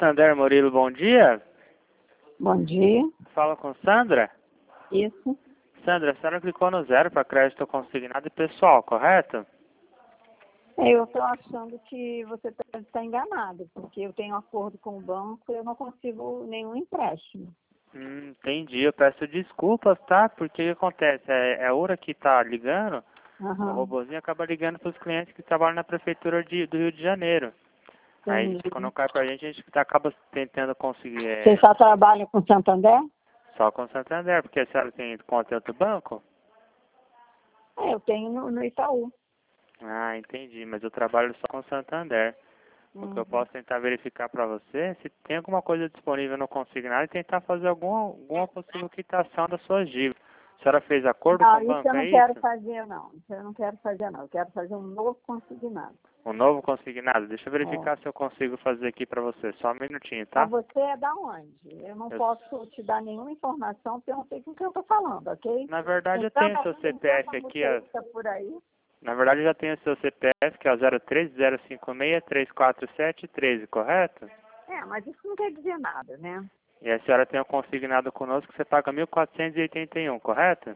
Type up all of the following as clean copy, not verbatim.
Santander Murilo, bom dia. Bom dia. Fala com Sandra. Isso. Sandra, a senhora clicou no 0 para crédito consignado e pessoal, correto? Eu estou achando que você está enganado, porque eu tenho acordo com o banco e eu não consigo nenhum empréstimo. Entendi. Eu peço desculpas, tá? Porque o que acontece? É a hora que tá ligando, o robozinho acaba ligando para os clientes que trabalham na prefeitura do Rio de Janeiro. Aí, quando cai pra gente, a gente acaba tentando conseguir... Você só trabalha com Santander? Só com o Santander, porque a senhora tem conta em outro banco? Eu tenho no Itaú. Ah, entendi. Mas eu trabalho só com o Santander. O que eu posso tentar verificar para você, se tem alguma coisa disponível no consignado e tentar fazer alguma possível quitação das suas dívidas. A senhora fez acordo com o Isso eu banco, não é quero isso? fazer, não. Isso eu não quero fazer, não. Eu quero fazer um novo consignado. Um novo consignado? Deixa eu verificar se eu consigo fazer aqui para você. Só um minutinho, tá? Mas você é da onde? Eu não posso te dar nenhuma informação, porque eu não sei com quem eu estou falando, ok? Na verdade, eu tenho seu CPF aqui, ó. Por aí. Na verdade, eu já tenho seu CPF, que é o 03056347313, correto? Mas isso não quer dizer nada, né? E a senhora tem um consignado conosco que você paga 1.481, correto?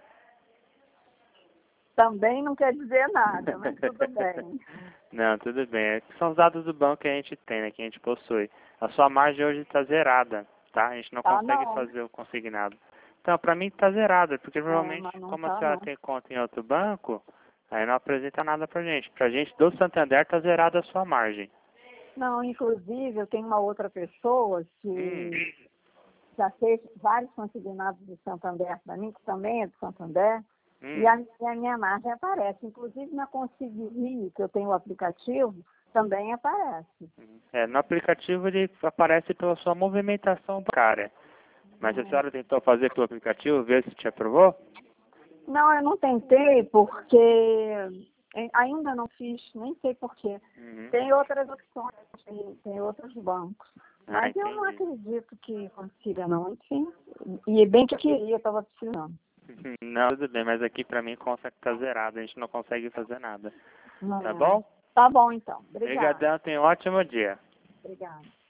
Também não quer dizer nada, mas tudo bem. Não, tudo bem. São os dados do banco que a gente tem, né, que a gente possui. A sua margem hoje está zerada, tá? A gente não consegue fazer o consignado. Então, para mim está zerada, porque provavelmente, como a senhora tem conta em outro banco, aí não apresenta nada pra gente. Pra gente do Santander está zerada a sua margem. Não, inclusive eu tenho uma outra pessoa que já fez vários consignados do Santander para mim, que também é do Santander, e a minha margem aparece. Inclusive na Consigne, que eu tenho o aplicativo, também aparece. No aplicativo ele aparece pela sua movimentação bancária. Mas a senhora tentou fazer pelo aplicativo, ver se te aprovou? Não, eu não tentei porque ainda não fiz, nem sei porquê. Tem outras opções, tem outros bancos. Mas eu não acredito que consiga, não. Enfim, e bem que eu queria, estava precisando. Não, tudo bem, mas aqui pra mim consta que tá zerado, a gente não consegue fazer nada. Não. Tá bom? Tá bom, então. Obrigada. Obrigadão, tenha um ótimo dia. Obrigada.